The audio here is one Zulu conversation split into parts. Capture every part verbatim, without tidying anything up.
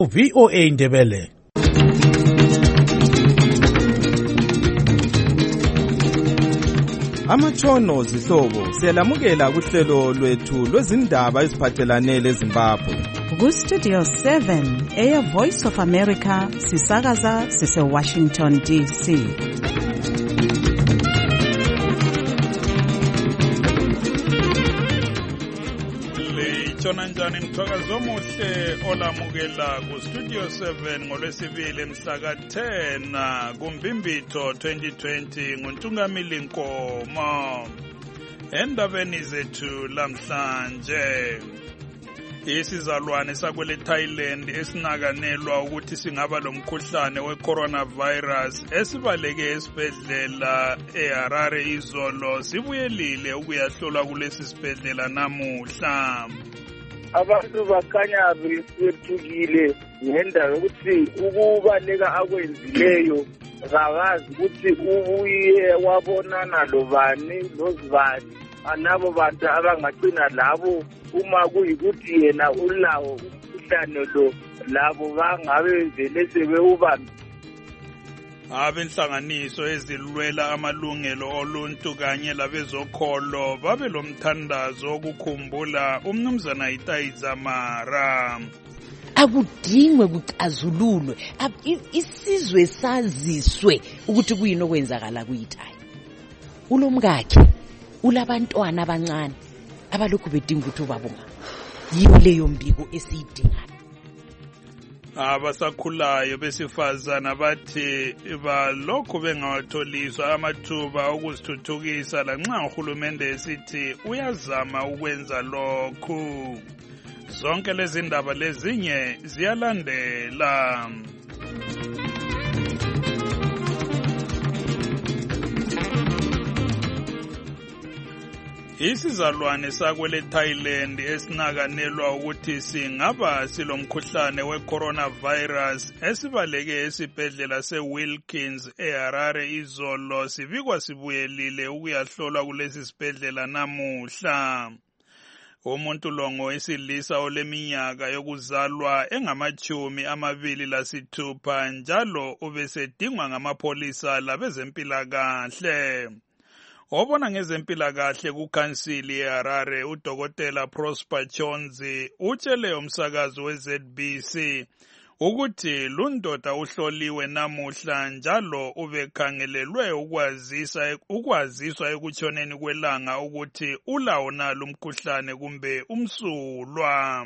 V O A Ndebele. Amatshono zihlobo siyalamukela kuhlelo lwethu lwezindaba eziphathelane leZimbabwe. Ku Studio seven, Air Voice of America, sisakaza sise Washington D C. Tshona njani mthakazo omuhle olamukela ku Studio seven ngolwesibili mhla ka ten kuMbimbitho twenty twenty nguNtungamili Nkomo. Endabeni zethu lamhlanje, isizalwane sakwele Thailand esinakanelwa ukuthi singaba lomkhuhlane we-coronavirus esibaleke esibhedlela eHarare izolo sibuyelile ukuyahlolwa kulesi sibhedlela namuhla. Abantu bakhanya besethukile ngendaba yokuthi ukubaleka akwenzileyo kabazi ukuthi ubuye wabonana lobani lozibani, anabo bantu abangagcina labo uma kuyikuthi yena ulawo umkhuhlane lo labo bangabe vele sebewubambe. Abenhlanganiso ezilwela amalungelo oluntu kanye labezokholo babe lomthandazo wokukhumbula umnumzana Itai Dzamara. Akudingwe kucazululwe isizwe saziswe ukuthi kuyini okwenzakala kuyiTai. Ulomkakhe ulabantwana abancane abalokhu bedinga ukuthi ubabonga. Yiyo leyo mbiko esiyidingayo. Abasakhulayo besifazana bathi balokhu bengawatholiswa amathuba okuzithuthukisa lanxa uhulumende esithi uyazama ukwenza lokhu. Zonke lezi ndaba lezinye ziyalandela. Isizalwane sakwele Thailand esinakanelwa ukuthi singaba silomkhuhlane we-coronavirus esibaleke esibhedlela se-Wilkins eHarare izolo sibikwa sibuyelile ukuyahlolwa kulesi sibhedlela namuhla. Umuntu lo ngowesilisa oleminyaka yokuzalwa engamachumi amabili lasithupha njalo ubesedingwa ngamapholisa labezempilakahle. Obona ngezempilakahle kukhansili eHarare uDokotela Prosper Chonzi utshele umsakazi we-Z B C ukuthi lundoda uhloliwe namuhla njalo ubekhangelelwe ukwazisa ukwaziswa ekutshoneni kwelanga ukuthi ulawo nalo umkhuhlane kumbe umsulwa.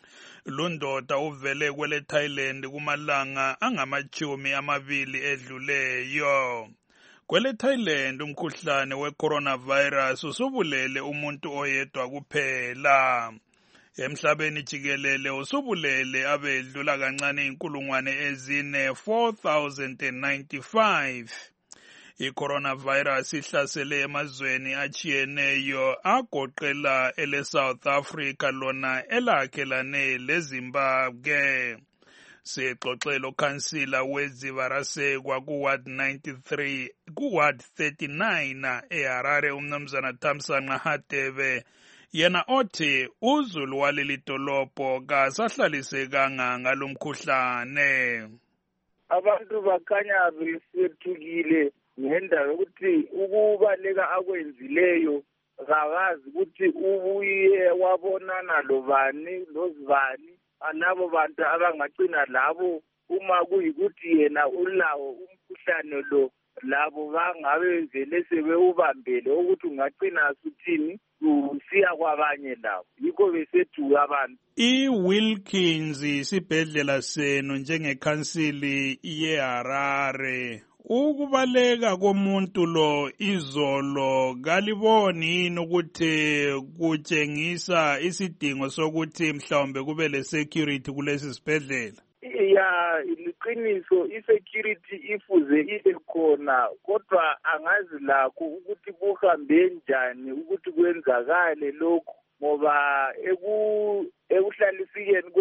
Lundoda uvele kwele Thailand kumalanga angamachumi amabili edluleyo. Kwele Thailand umkhuhlane we-coronavirus usubulele umuntu oyedwa kuphela. Emhlabeni jikelele usubulele abedlula kancane inkulungwane ezine four thousand ninety-five. I-coronavirus ihlasele emazweni achiyeneyo agoqela ele South Africa lona elakhelane leZimbabwe. Sixoxelo kansila weZivarasekwa ku Ward ninety-three ku Ward thirty-nine eHarare umnumzana Thamsanqa Hadebe yena othi uzulu waleli dolobho kasahlalisekanga ngalomkhuhlane. Abantu bakhanya besethukile ngendaba yokuthi ukubaleka akwenzileyo kabazi ukuthi ubuye wabonana lobani lozibani, anabo bantu abangagcina labo uma kuyikuthi yena ulawo umkhuhlane lo labo bangabe vele sebewubambele ukuthi ungagcina suthini usiya kwabanye labo, yikho besethuka abantu. I-Wilkins isibhedlela senu njengekhansili yeHarare. Ukubaleka komuntu lo izolo kaliboni yini ukuthi kutshengisa isidingo sokuthi mhlawumbe kube le security kulesi sibhedlela? Ya, liqiniso i-security ifuze ibe khona, kodwa angazi lakho ukuthi kuhambe njani ukuthi kwenzakale lokho, ngoba ekuhlalisikeni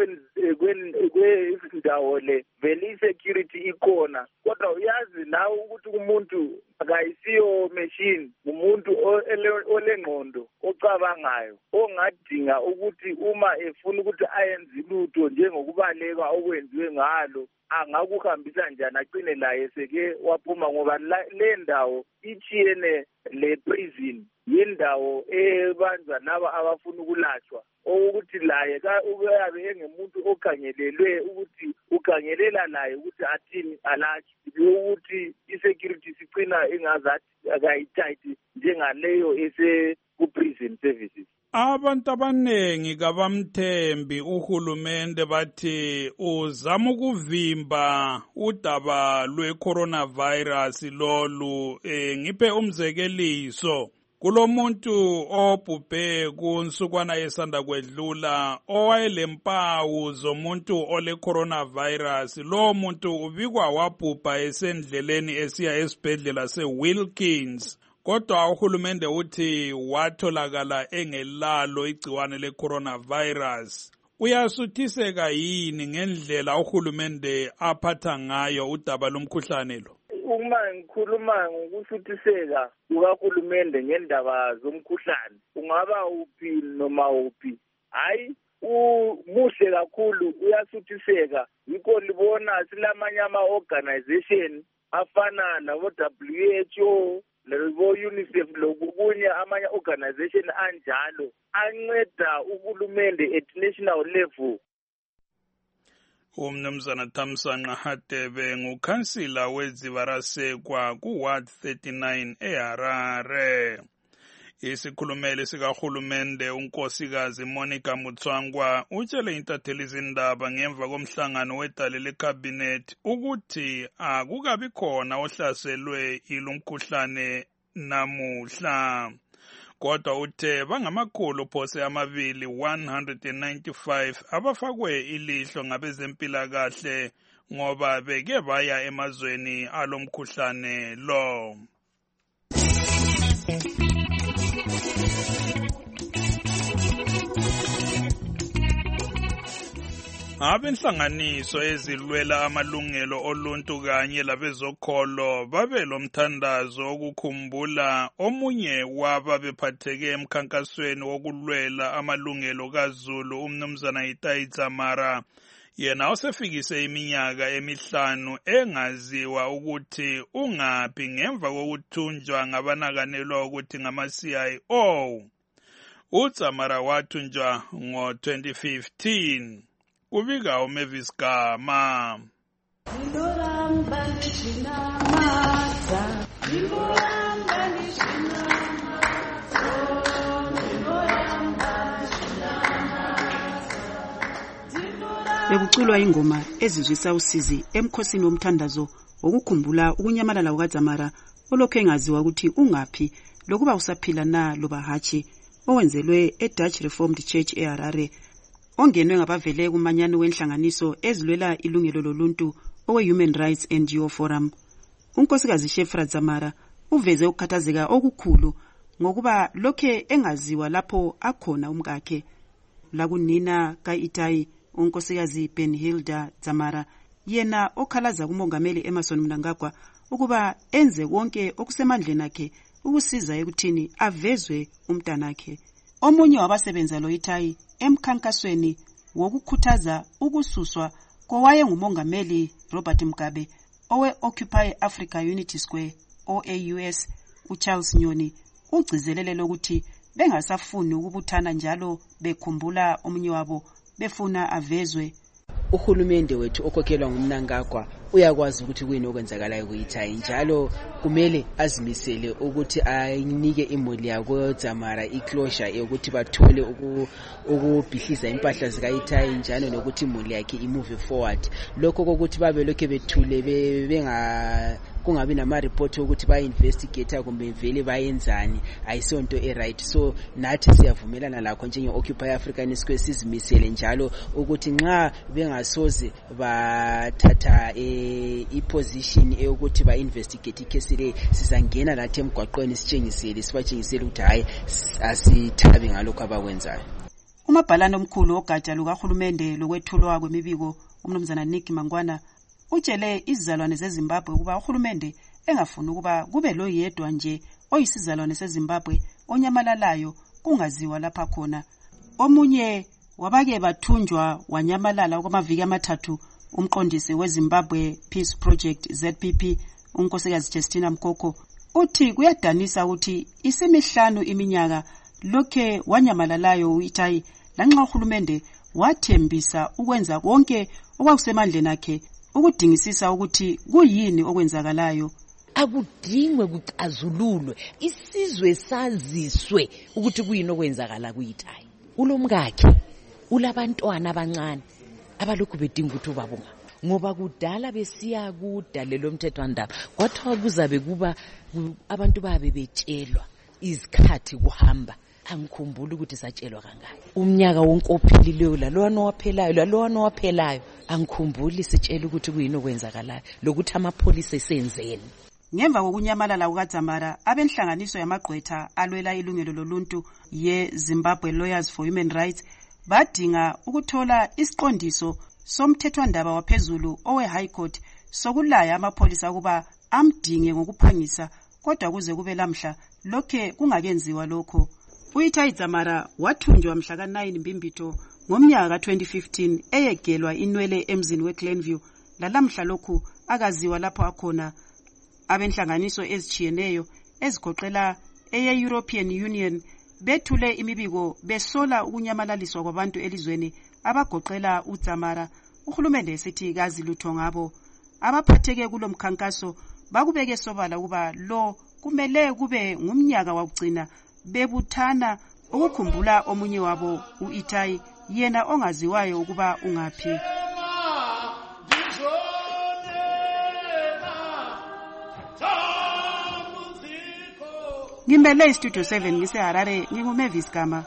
kwendawo le vele i-security ikhona, kodwa uyazi nawe ukuthi umuntu akayisiyo machine, umuntu olengqondo ocabangayo ongadinga ukuthi uma efuna ukuthi ayenze lutho njengokubaleka okwenziwe ngalo angakuhambisa njani aqine laye seke waphuma, ngoba le ndawo ichiyene le prison yindawo ebanza laba abafuna ukulashwa, ukuthi laye uyabe engemuntu okhangelelwe ukuthi ukhangelela laye ukuthi athini alashwe, ukuthi i-security sicina ingazathi akayitight njengaleyo ese ku-prison services. Abantu abanengi kabamthembi uhulumende, bathi uzama ukuvimba udaba lwe-coronavirus lolu. E, ngiphe umzekeliso, kulomuntu obhubhe kunsukwana yesanda kwedlula owayelemmpawu zomuntu ole-coronavirus. Lo muntu ubikwa wabhubha esendleleni esiya esibhedlela se-Wilkins. Kodwa uhulumende uthi watholakala engelalo igciwane le-coronavirus. Uyasuthiseka yini ngendlela uhulumende aphatha ngayo udaba lomkhuhlane lo? Uma ngikhuluma ngokusuthiseka kukahulumende ngendaba zomkhuhlane, ungaba uphi noma uphi, hayi umuhle kakhulu, uyasuthiseka. Yikho libona silamanye ama-organization afana labo-W H O, labo-UNICEF lokunye amanye organization anjalo anceda uhulumende at national level. Umnumzana Thamsanqa Hadebe ngukhansila weZivarasekwa ku-Ward thirty-nine eHarare. Isikhulumeli sikahulumende unkosikazi Monica Mutswangwa utshele intatheli izindaba ngemva komhlangano wedale lekhabinethi ukuthi akukabi khona ohlaselwe ilumkhuhlane namuhla. Kodwa uthe bangamakhulu phose amabili one hundred ninety-five abafakwe ilihlo ngabezempilakahle ngoba beke baya emazweni alomkhuhlane lo. Abenhlanganiso ezilwela amalungelo oluntu kanye labezokholo babe lomthandazo okukhumbula omunye wababephatheke emkhankasweni wokulwela amalungelo kaZulu, umnumzana Itai Dzamara. Yena osefikise iminyaka emihlanu engaziwa ukuthi ungaphi ngemva kokuthunjwa ngabanakanelwa ukuthi ngama-C I O. uDzamara wathunjwa ngo twenty fifteen. Kubika uMavis Gama. Bekuculwa ingoma ezizwisa usizi emkhosini womthandazo wokukhumbula ukunyamalala kukaDzamara olokhu engaziwa ukuthi ungaphi lokuba usaphila na loba hatshi, owenzelwe eDutch Reformed Church eHarare, ongenwe ngabavele kumanyano wenhlanganiso ezilwela ilungelo loluntu owe-Human Rights N G O Forum. Unkosikazi Shefra Dzamara uveze ukukhathazeka okukhulu ngokuba lokhe engaziwa lapho akhona umkakhe. Lakunina ka-Itai, unkosikazi Benhilda Dzamara, yena okhalaza kumongameli Emmerson Mnangagwa ukuba enze konke okusemandleni akhe ukusiza ekuthini avezwe umntanakhe. Omunye wabasebenza lo Itai emkhankasweni wokukhuthaza ukususwa kowaye ngumongameli Robert Mugabe owe-Occupy Africa Unity Square O A U S, uCharles Nyoni, ugcizelele ukuthi bengasafuni ukubuthana njalo bekhumbula omunye wabo befuna avezwe. Uhulumende wethu okhokhelwa nguMnangagwa uyakwazi ukuthi kuyini okwenzakalayo kuyiTai, njalo kumele azimisele ukuthi ayinike imuli yako Dzamara iclosure yokuthi bathole ukubhihlisa impahla zikayiTai, njalo nokuthi imuli yakhe imove forward. Lokho kokuthi babe lokho bethule benga kungabi nama report ukuthi ba investigate kumbe vele bayenzani ayisonto eright. So nathi siyavumelana lakho njenge Occupy African Square sizimisele njalo ukuthi nxa bengasoze bathatha i-position eyokuthi ba investigate icase le, sizangena lathi emgwaqweni sitshengisele sibatshengisele ukuthi hayi asithabi ngalokho abakwenzayo. Umabhalane omkhulu ogatsha lukahulumende lokwethulwa kwemibiko umnumzana Nick Mangwana utshele izizalwane zeZimbabwe ukuba uhulumende engafuni ukuba kube lo yedwa nje oyisizalwane seZimbabwe onyamalalayo kungaziwa lapha khona. Omunye wabake bathunjwa wanyamalala okwamaviki amathathu umqondisi weZimbabwe Peace Project Z P P unkosikazi Justina Mkoko uthi kuyadanisa ukuthi isimihlanu iminyaka lokhe wanyamalalayo uItai lanxa uhulumende wathembisa ukwenza konke okwakusemandleni akhe ukudingisisa ukuthi kuyini okwenzakalayo. Akudingwe kucazululwe isizwe saziswe ukuthi kuyini okwenzakala kuItai. Ulomkakhe ulabantwana abancane abalokhu bedinga ukuthi ubabunga ngoba kudala besiya kudalelo mthethwandaba kwathiwa kuzabe kuba abantu babe betshelwa izikhathi kuhamba. Angikhumbuli ukuthi satshelwa kangaki umnyaka wonke ophelileyo lalona owaphelayo lalona owaphelayo angikhumbuli sitshela ukuthi kuyini okwenzakalayo lokuthi amapholisa esenzeni. Ngemva kokunyamalala kukaDzamara abenhlanganiso yamagqwetha alwela ilungelo loluntu ye Zimbabwe Lawyers for Human Rights badinga ukuthola isiqondiso somthethwandaba waphezulu owe High Court sokulaya amapholisa ukuba amdinge ngokuphangisa kodwa kuze kube lamhla lokhe kungakenziwa lokho. uItai Dzamara wathunjwa mhla ka nine Mbimbito ngomnyaka ka twenty fifteen eyegelwa inwele emzini weGlenview lalamhla lokhu akaziwa lapho akhona. Abenhlanganiso ezichiyeneyo ezigoqela eye European Union bethule imibiko besola ukunyamalaliswa kwabantu elizweni abagoqela uDzamara. Uhulumende esithi kazi lutho ngabo. Abaphatheke kulomkhankaso bakubeke sobala kuba lo kumele kube ngumnyaka wokugcina bebuthana ukukhumbula omunye wabo uItai yena ongaziwayo ukuba ungaphi. Ngimbele Studio seven ngise Harare nginguMavis Gama.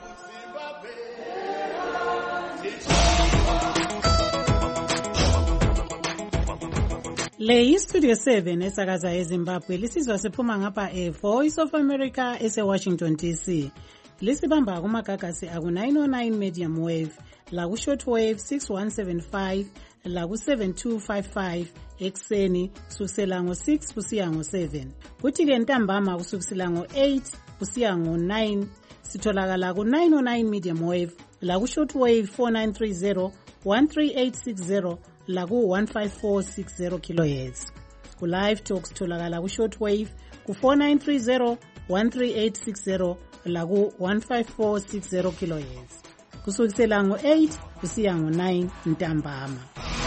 Le iStudio seven esakaza eZimbabwe lisizwa siphuma ngapha eVoice of America ese-Washington D C. Lisibamba kumagagasi aku nine oh nine medium wave, la ku short wave six one seven five, la ku seven two five five ekseni kusukela ngo six kusiya ngo seven. Kuthi ke ntambama kusukela ngo eight kusiya ngo nine sitholakala ku nine oh nine medium wave, la ku short wave four nine three zero, one three eight six zero, la ku one five four six zero kilohertz. Ku live talks tholakala ku short wave ku four nine three zero, one three eight six zero, la ku one five four six zero kilohertz. Kusukela ngo eight kusiya ngo nine ntambama.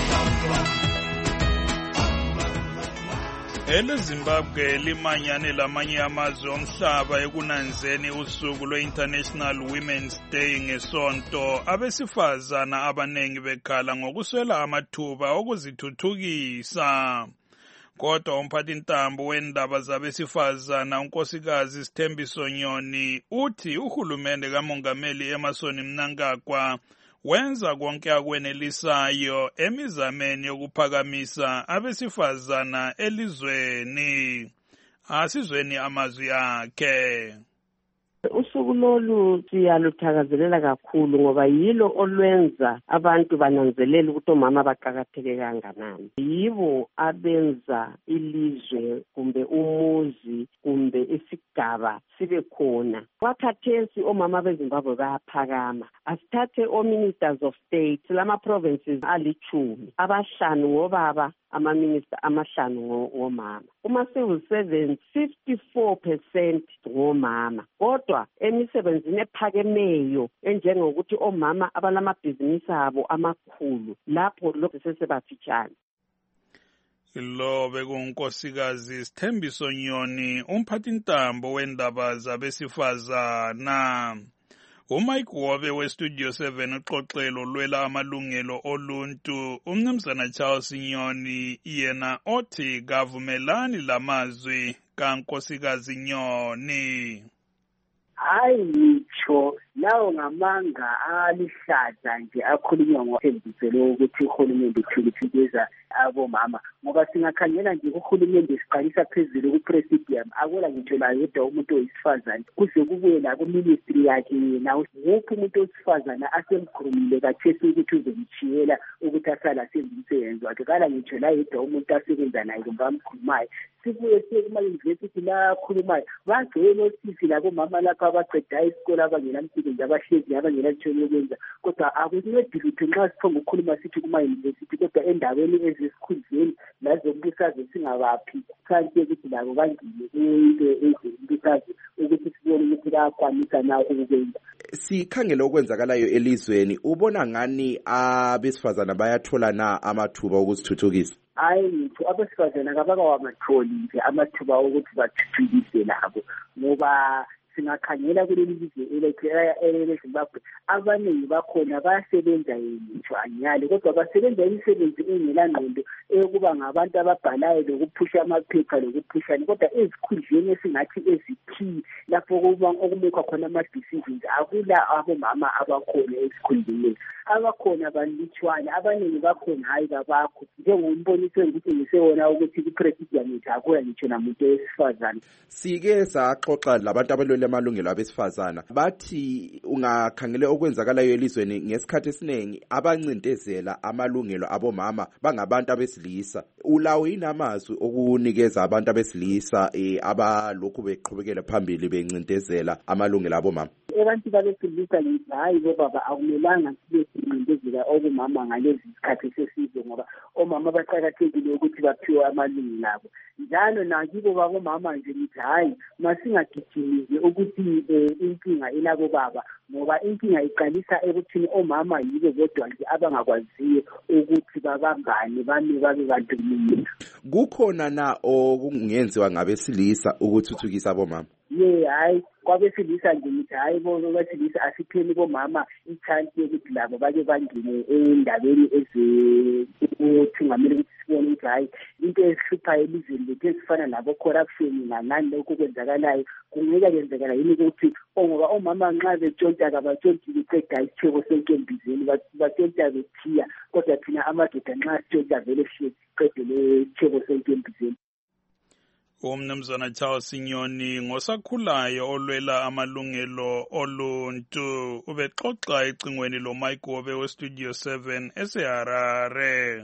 EleZimbabwe limanyane lamanye amazwe omhlaba ekunanzeni usuku lwe-International Women's Day ngesonto. Abesifazana abanengi bekhala ngokuswela amathuba okuzithuthukisa. Kodwa umphathintambo wendaba zabesifazana unkosikazi Sithembiso Nyoni uthi uhulumende kaMongameli Emmerson Mnangagwa wenza konke akwenelisayo emizameni yokuphakamisa abesifazana elizweni. Asizweni amazwi akhe. Usuku lolu siyaluthakazelela kakhulu ngoba yilo olwenza abantu bananzelela ukuthi omama baqakatheke kanganani. Yibo abenza ilizwe kumbe umuzi kumbe isigaba sibe khona. Wakhathesi omama beZimbabwe bayaphakama. Asithathe o-ministers of state lama provinces alichumi, abahlanu ngobaba, ama-minister amahlanu ngomama. Uma civil servants fifty-four percent ngomama. Kodwa emisebenzini ephakemeyo enjengokuthi omama abalamabhizinisi abo amakhulu lapho lokho sesebafitshane. Lo bekunkosikazi Sithembiso Nyoni umphathintambo wendaba zabesifazana. uMike Wobe weStudio seven uxoxelo lwela amalungelo oluntu umnumzana Charles Nyoni yena othi kavumelani lamazwi kankosikazi Nyoni. Hayi ngitsho lawo ngamanga alihlaza nje akhulunywa ngothembiselo ukuthi uhulumende uthuthukisa abomama ngoba singakhangela nje uhulumende siqalisa phezulu ku-presidium akola ngitsho la yedwa umuntu oyisifazane kuze kubuye la ku-ministry yakhe yena wonke umuntu wesifazane asemkhulumile kathesi ukuthi uzomshiyela ukuthi asala senze umsebenzi wakhe kala ngitsho la yedwa umuntu asebenza naye kumbe amkhulumayo sibuye siye kuma-university la akhulumayo bagcwele osisi labomama lapha abaqedayo isikole abangenamsebenzi abahlezi abangenalitho yokwenza kodwa akuncedi lutho nxa siphonga ukukhuluma sithi kuma-university kodwa endaweni ezesikhundleni lazombusazwe singabaphi kanti ukuthi labo bangile into ezombusazwe ukuthi sibone ukuthi bayakwanisa na ukukwenza. Sikhangela okwenzakalayo elizweni ubona ngani abesifazana bayathola na amathuba okuzithuthukisa? Hayi ngitho abesifazana kabakawamatholi nje amathuba okuthi bathuthukise labo ngoba singakhangela kuleli lizwe ele-Zimbabwe abaningi bakhona bayasebenza ngitsho anyali kodwa basebenza imisebenzi engelangqondo eyokuba ngabantu ababhalayo lokuphusha amaphepha lokuphushani kodwa ezikhundleni esingathi ezikhi lapho okumekwa khona ama-decisions akula abomama abakhona ezikhundleni abakhona balutshwana abaningi bakhona hayi babakho njengomboniso ukuthi ngisewona ukuthi ku-presidium yethu akula ngitsho namuntu wesifazane. Sike saxoxa labantu abalwela amalungelo abesifazana bathi ungakhangele okwenzakalayo elizweni ngesikhathi esiningi abancindezela amalungelo abomama bangabantu abesilisa. Ulawo inamazwi okunikeza abantu abesilisa eh, abalokhu beqhubekela phambili bencindezela amalungelo abomama? Abantu babesilisa ngithi hayi bobaba akumelanga sibe sincindezela obomama ngalezi zikhathi sesizwe ngoba omama baqakathekile ukuthi baphiwe amalungelo abo njalo nakibo babomama nje ngithi hayi masingagijimile ukuthi inkinga ilabo baba ngoba inkinga iqalisa ekuthini omama yibo bodwa nje abangakwaziyo ukuthi babambane bame babe bantu munye. Kukhona na okungenziwa ngabesilisa ukuthuthukisa abomama? Ye hayi kwabesilisa nje ngithi hayi bona besilisa asipheni bomama i-chance yokuthi labo bake bangene endabeni ezokuthi ngamele ukuthi sibone ukuthi hayi into esihluphayo elizweni lethu ezifana nabo corruption nanani lokhu kwenzakalayo kungeka kwenzekala yini ukuthi ngoba omama nxa betshontsha kabatshontshe beqeda isitheko senkembizeni batshontsha bethiya kodwa thina amadoda nxa sitshontsha vele sihle siqede le sitheko senkembizeni. Umnumzana Charles Sinyoni ngosakhulayo olwela amalungelo oluntu ubexoxa ecingweni lo Mike Wobe we Studio seven eseHarare.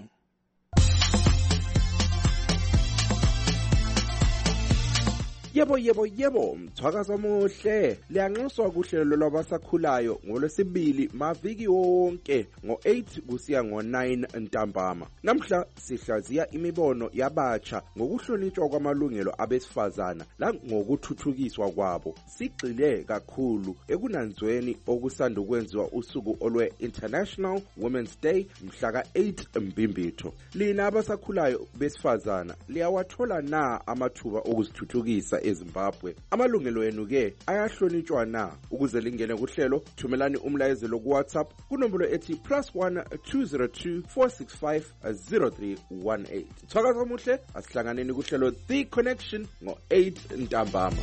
Yebo yebo yebo mthwakazi omuhle liyanxuswa kuhlelo lwabasakhulayo ngolwesibili maviki wonke ngo eight kusiya ngo nine ntambama. Namhla sihlaziya imibono yabatsha ngokuhlonitshwa kwamalungelo abesifazana la ngokuthuthukiswa kwabo. Sigxile kakhulu ekunanzweni okusanda ukwenziwa usuku olwe International Women's Day mhla ka eight Mbimbitho. Lina abasakhulayo besifazana liyawathola na amathuba okuzithuthukisa eZimbabwe? Amalungelo enu ke ayahlonitshwa na? Ukuze lingene kuhlelo thumelani umlayezelo ku WhatsApp kunombolo ethi plus one two zero two four six five zero three one eight. Thakaza omuhle asihlanganeni kuhlelo The Connection ngo eight ntambama.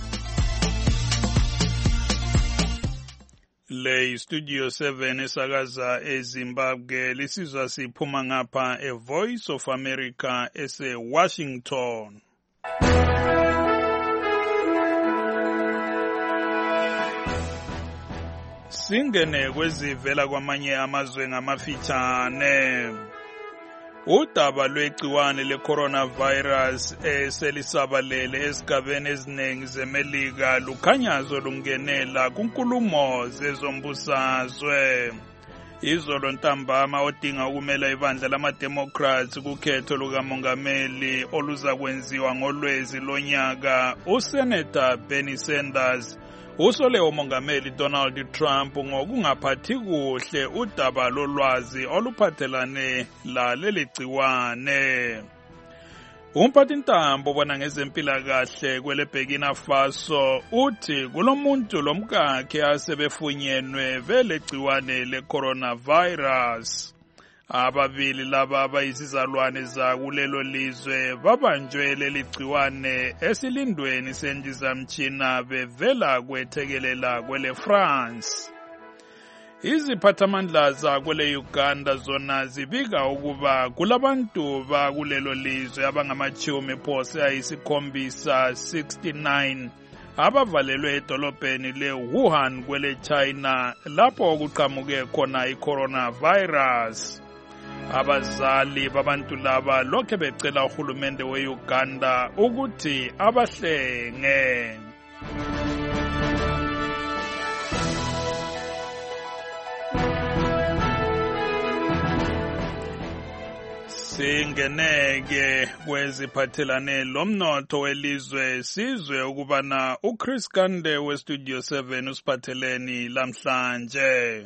Le Studio seven esakaza eZimbabwe lisizwa siphuma ngapha e Voice of America ese Washington. Singene kwezivela kwamanye amazwe ngamafitshane. Udaba lwegciwane le-coronavirus eselisabalele esigabeni eziningi zeMelika lukhanyazo lungenela kunkulumo zezombusazwe. Izolo ntambama odinga ukumela ibandla lama-Democrats kukhetho lukamongameli oluza kwenziwa ngolwezi lonyaka, uSenator Bernie Sanders usole umongameli Donald Trump ngokungaphathi kuhle udaba lolwazi oluphathelane laleli gciwane. Umphathintambo obona ngezempilakahle kwele Burkina Faso uthi kulomuntu lomkakhe asebefunyenwe vele gciwane le-coronavirus. Ababili laba abayizizalwane zakulelo lizwe babanjwe leli gciwane esilindweni sendizamtshina bevela kwethekelela kwele France. Iziphathamandla zakwele Uganda zona zibika ukuba kulabantu bakulelo lizwe abangamachumi phose ayisikhombisa sixty-nine abavalelwe edolobheni le-Wuhan kwele China lapho kuqhamuke khona i-coronavirus. Abazali babantu laba lokhe becela uhulumende we-Uganda ukuthi abahlenge. Singeneke kweziphathelane lomnotho welizwe sizwe ukubana uChris Kande weStudio seven usiphatheleni lamhlanje.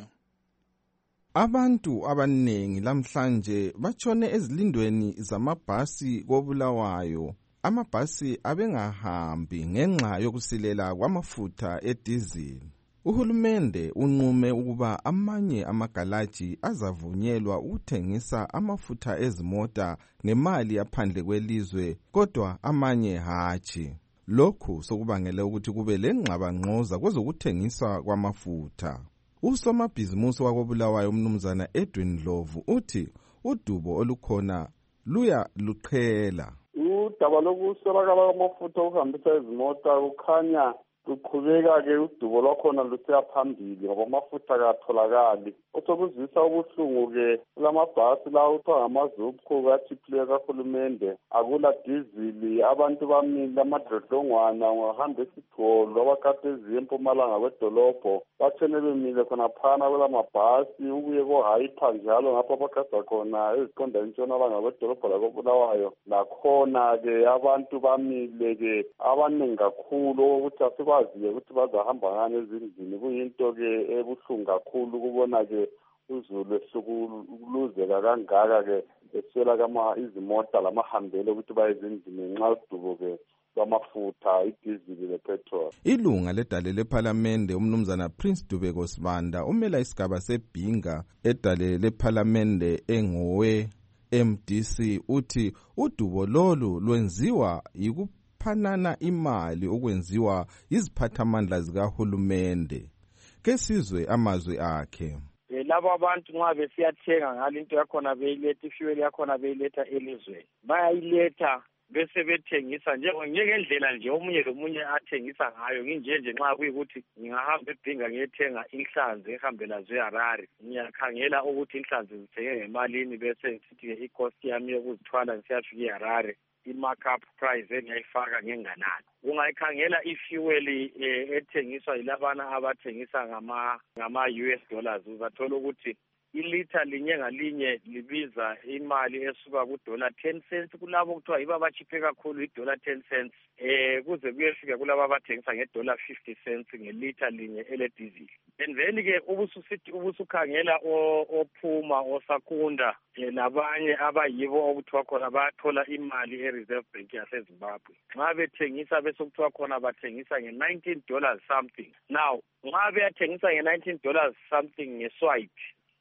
Abantu abanengi lamhlanje batshone ezilindweni zamabhasi koBulawayo. Amabhasi abengahambi ngenxa yokusilela kwamafutha edizili. Uhulumende unqume ukuba amanye amagalaji azavunyelwa ukuthengisa amafutha ezimota ngemali yaphandle kwelizwe, kodwa amanye hatshi. Lokhu sokubangela ukuthi kube lengxabangxoza kwezokuthengiswa kwamafutha. Usomabhizimusi wakoBulawayo umnumzana Edwin Ndlovu uthi udubo olukhona luya luqhela. Udaba lokuswelakala kwamafutha okuhambisa izimota kukhanya luqhubeka-ke udubo lwakhona lusiya phambili ngoba amafutha akatholakali. Osokuzwisa ubuhlungu-ke kulamabhasi lawo kuthiwa ngamazupco kathiphileyo kahulumende, akula dizili, abantu bamile amadlodlongwana ngahamba esigolo abakade eziye empumalanga kwedolobho bathene bemile khonaphana kwelamabhasi ukuye kohayipha njalo ngapho abakada khona eziqonda entshonalanga kwedolobho lakoBulawayo. Lakhona-ke abantu bamile-ke abaningi kakhulu ukuthi asikwazi-ke ukuthi bazahamba ngani ezindlini. Kuyinto-ke ebuhlungu kakhulu ukubona-ke uzulu esukuluzeka kangaka-ke eswela kama izimota lamahambelo ukuthi baye ezindlini ngenxa yodubo-ke kwamafutha, idizili lepetrol. Ilunga ledale lephalamende umnumzana Prince Dubeko Sibanda umela isigaba sebhinga edale lephalamende engowe M D C uthi udubo lolu lwenziwa yikuphanana imali okwenziwa iziphathamandla zikahulumende. Kesizwe amazwi akhe. Labo abantu nxa besiyathenga ngalinto yakhona beyiletha ifuel yakhona beyiletha elizweni bayayiletha bese bethengisa njengendlela nje omunye lomunye athengisa ngayo. Nginje nje nxa kuyikuthi ngingahamba ebhinga ngiyethenga inhlanzi ehambe lazo eHarare, ngiyakhangela ukuthi inhlanzi zithenge ngemalini bese sithi i-cost yami yokuzithwala ngisiyafika eHarare i-markup price engiyayifaka ngenganani. Ungayikhangela ifuel ethengiswa yilabana abathengisa ngama ngama U S dollars uzathola ukuthi ilitha linye ngalinye libiza imali esuka kudola ten cents kulabo kuthiwa yiba bachiphe kakhulu idola ten cents eh kuze kuyefika kulabo abathengisa ngedola fifty cents ngelitha linye ele diesel. And then ke ubususithi ubusukhangela ophuma osakunda labanye abayibo okuthiwa khona bathola imali eReserve Bank yaseZimbabwe. Nxa bethengisa bese kuthiwa khona bathengisa nge nineteen dollars something. Now nxa beyathengisa nge nineteen dollars something ngeswipe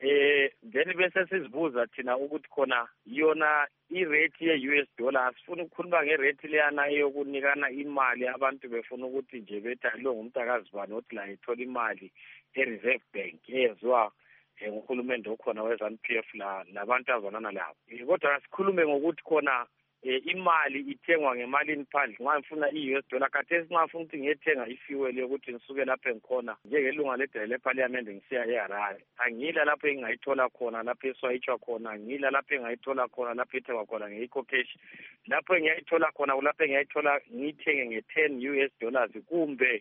eh then bese sizibuza thina ukuthi khona yona irate ye-U S dollar asifuna ukukhuluma ngerate leyana eyokunikana imali abantu befuna ukuthi nje betha lo ngumntakazibani othi la ithola imali eReserve Bank eyenziwa nguhulumende okhona we-ZANU P F la nabantu azonana labo. Kodwa asikhulume ngokuthi khona imali ithengwa ngemalini phandle. Nxa ngifuna i-U S dollar khathesi nxa ngifuna ukuthi ngiyethenga ifuel yokuthi ngisuke lapho engikhona njengelunga ledale lephalamende ngisiya eHarare, angila lapho engingayithola khona lapho eswayitshwa khona, angila lapho engingayithola khona lapho ethengwa khona nge-Eco Cash, lapho engiyayithola khona kulapho engiyayithola ngiyithenge nge-ten U S dollars kumbe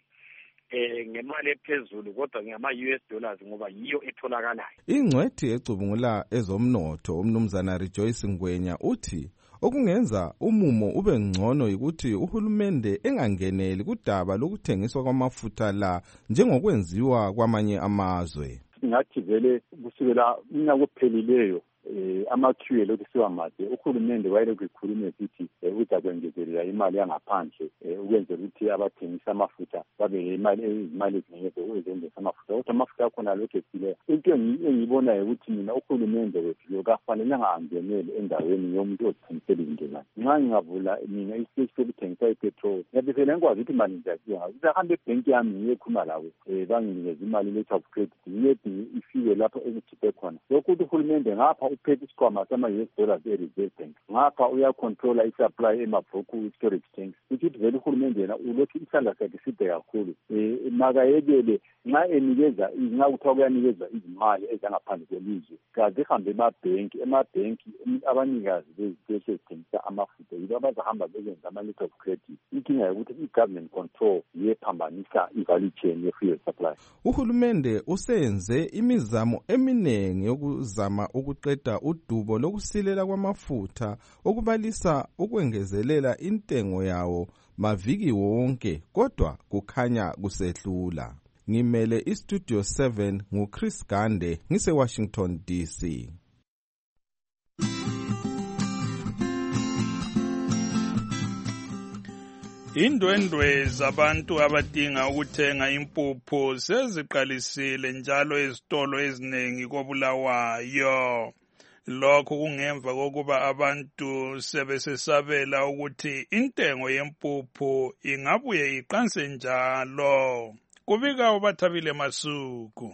eh ngemali ephezulu kodwa ngama U S dollars ngoba yiyo etholakalayo. Ingcwethi ecubungula ezomnotho umnumzana Rejoice Ngwenya uthi okungenza umumo ube ngcono ukuthi uhulumende engangeneli kudaba lokuthengiswa kwamafutha la njengokwenziwa kwamanye amazwe. Ngathi vele kusukela unyaka ophelileyo eh ama-queue lokhu siwamade uhulumende wayelokhu ekhulume sithi ukuthi akwengezelela imali yangaphandle ukwenzela ukuthi abathengisa amafutha babe imali izimali ezingeke ezenzisa amafutha kodwa amafutha akhona lokhu esileyo into engiyibonayo ukuthi mina uhulumende wethu lo kafanelanga angenele endaweni yomuntu ozithengisela indlela nxa ngingavula mina isiteshi sokuthengisa ipetrol yabe phela ngikwazi ukuthi imali ngiyakudinga ngizahambe ebhenki yami ngiyekhuluma lawo um banginikeza imali letter of credit ngiyedi ifike lapho ekukhiphe khona lokhu ukuthi uhulumende ngapha uphethe isikhwama sama-U S dollars e-reserve bank ngapha uyacontrola i-supply emabhuku storage tanks ukuthi vele uhulumende yena ulokhu isandla sakhe side kakhulu um makayekele nxa enikeza nxa kuthiwa kuyanikezwa izimali ezangaphandle kwelizwe kaze ehambe emabhenki emabhenki abanikazi beziteshi ezithengisa amafutha yibo abazahamba bezenza ama-letter of credit inkinga yokuthi i-government control yephambanisa i-value chain ye-fuel supply. Uhulumende usenze imizamo eminingi yokuzama ukuqeda udubo lokusilela kwamafutha okubalisa ukwengezelela intengo yawo maviki wonke kodwa kukhanya kusehlula. Ngimele istudio seven nguChris Gande ngise-Washington D C. Indwendwe zabantu abadinga ukuthenga impuphu seziqalisile njalo ezitolo eziningi koBulawayo. Lokhu kungemva kokuba abantu sebesesabela ukuthi intengo yempuphu ingabuye iqanse njalo. Kubika uBathabile Masuku.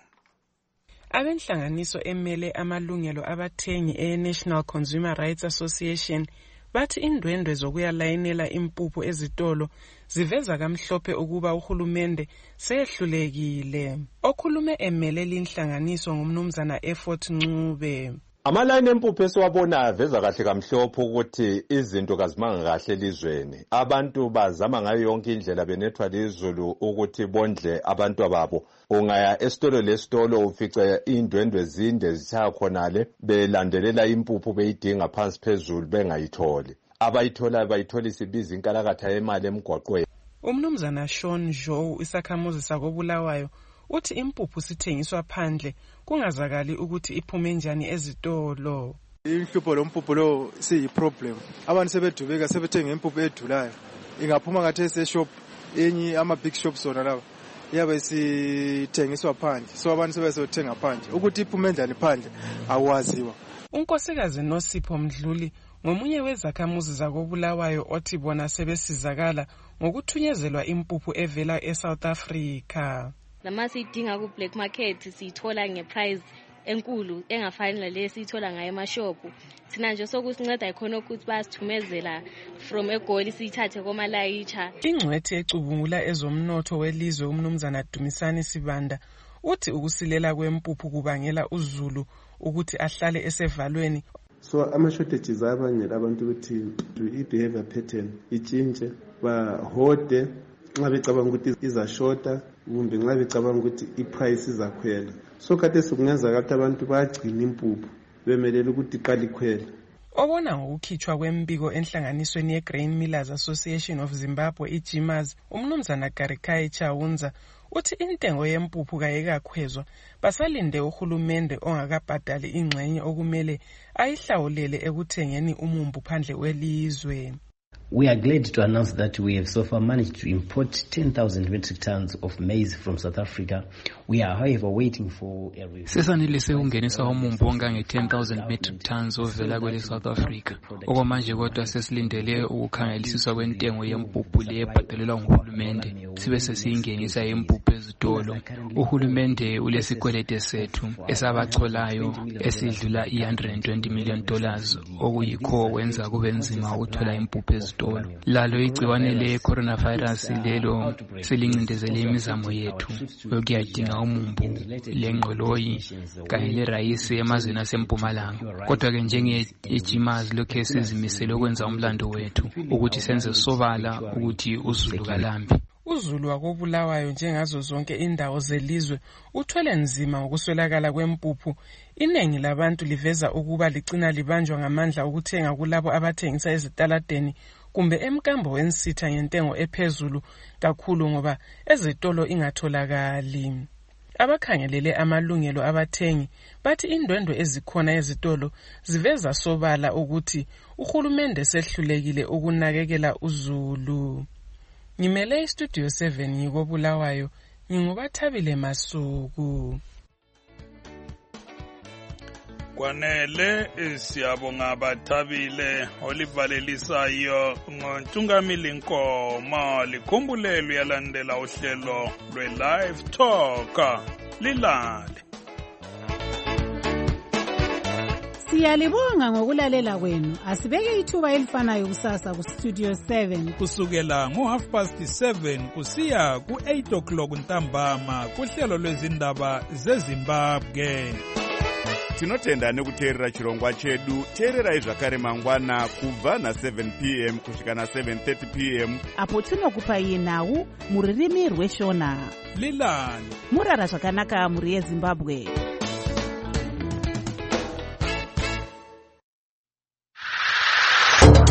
Abenhlanganiso emele amalungelo abathengi e-National Consumer Rights Association bathi indwendwe zokuyalayinela impuphu ezitolo ziveza kamhlophe ukuba uhulumende sehlulekile. Okhulume emele linhlanganiso ngumnumzana Effort Ncube. Amalayini empuphu esiwabona aveza kahle kamhlophe ukuthi izinto kazimanga kahle elizweni. Abantu bazama ngayo yonke indlela benethwa lizulu ukuthi bondle abantu ababo. Ungaya esitolo lesitolo ufice indwendwe zinde zishaya khonale belandelela impuphu beyidinga phansi phezulu bengayitholi. Abayithola bayithola isibiza inkalakatha yemali emgwaqweni. Umnumzana Sean Joe isakhamuzi sakoBulawayo uthi impuphu sithengiswa phandle kungazakali ukuthi iphume njani ezitolo. Inhlupho lompuphu lo siyiproblem. Abantu sebedubeka sebethenga impuphu edulayo. Ingaphuma ngathi eseshop enyi ama big shops zona laba. Yabe sithengiswa phandle. So abantu sebesothenga phandle. Ukuthi iphume njani phandle awaziwa. Unkosikazi Nosipho Mdluli ngomunye wezakhamuzi zakoBulawayo othi bona sebesizakala ngokuthunyezela impuphu evela eSouth Africa. Lama sidinga ku black market sithola ngeprice enkulu engafani nale sithola ngayo emashopu. Sina nje sokusinceda ikhona ukuthi basithumezela from eGoli sithathe komalayitsha. Ingcwethi ecubungula ezomnotho welizwe umnumzana Dumisani Sibanda uthi ukusilela kwempuphu kubangela uZulu ukuthi ahlale esevalweni. So ama shortages abangela abantu ukuthi i-behavior pattern ichinje bahode nxa becabanga ukuthi izashota kumbe nxa becabanga ukuthi i-price izakhwela. So kade sokungenza ukuthi abantu bagcina impuphu bemelele ukuthi iqala ikhwela. Obona ngokukhitshwa kwembiko enhlanganisweni ye-Grain Millers Association of Zimbabwe i-GMAZ umnumzana Garikai Chawunza uthi intengo yempuphu kayekakhwezwa basalinde uhulumende ongakabhadali ingxenye okumele ayihlawulele ekuthengeni umumbu phandle welizwe. We are glad to announce that we have so far managed to import ten thousand metric tons of maize from South Africa. We are however waiting for a review. Sesanelise ungenisa umumbu ongange ten thousand metric tons ovela kwele South Africa. Okwamanje kodwa sesilindele ukukhangelisiswa kwentengo yempuphu le ebhadalelwa nguhulumende. Sibe sesiyingenisa impuphu ezitolo. Uhulumende ulesikwelede sethu esabacholayo esidlula i one hundred twenty million dollars okuyikho wenza kube nzima ukuthola impuphu ezitolo. Lalo igciwane le coronavirus lelo selincindezele imizamo yethu yokuyadinga umumbu lengqoloyi kanye lerayisi emazweni asempumalanga. Kodwa ke njenge-GMAZ lokhu esizimisele ukwenza umlando wethu ukuthi senze sobala ukuthi uZulu kalambi. uZulu wakoBulawayo njengazo zonke indawo zelizwe uthwele nzima ngokuswelakala kwempuphu. Iningi labantu liveza ukuba licina libanjwa ngamandla ukuthenga kulabo abathengisa ezitaladeni kumbe emkambo wensitha ngentengo ephezulu kakhulu ngoba ezitolo ingatholakali. Abakhangelele amalungelo abathengi bathi indwendwe ezikhona ezitolo ziveza sobala ukuthi uhulumende sehlulekile ukunakekela uZulu. Ngimele iStudio seven ngikobulawayo, ngingubathabile Masuku. Kwanele siyabonga abathabile olivalelisayo ngontungamili Nkomo likhumbulelo yalandela uhlelo lwe-Live Talk lilale. Siyalibonga ngokulalela kwenu. Asibeke ithuba elifanayo kusasa ku Studio seven kusukela ngo half past seven kusiya ku eight o'clock ntambama kuhlelo lwezindaba zeZimbabwe. Tinotenda nekuteerera chirongwa chedu. Teererai zvakare mangwana kubva na seven p m kusvika na seven thirty p m apo tinokupai nhau muririmi rweshona. Lilani murara zvakanaka muri yeZimbabwe.